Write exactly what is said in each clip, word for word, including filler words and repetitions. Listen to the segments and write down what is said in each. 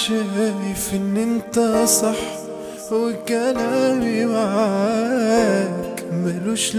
شايف ان انت صح وكلامي معاك ملوش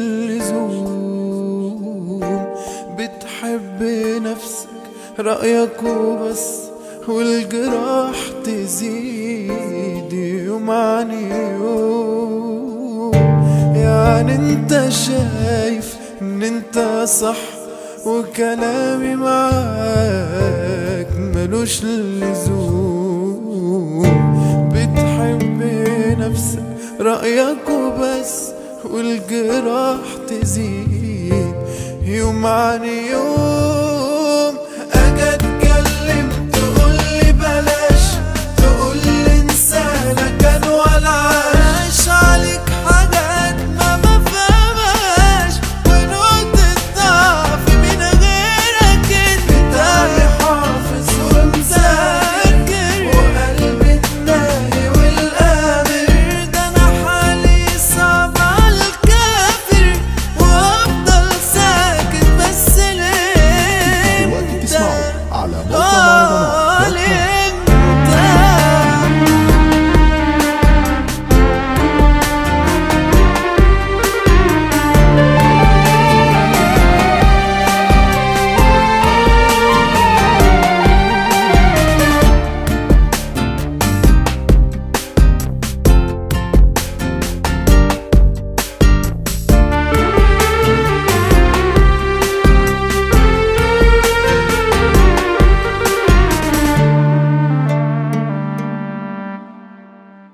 لزوم. بتحب نفسك رأيك وبس، والجراح تزيد يوم عن يوم. يعني انت شايف ان انت صح وكلامي معاك ملوش لزوم. بتحب نفسك رأيك وبس، والجراح تزيد يوم عن يوم.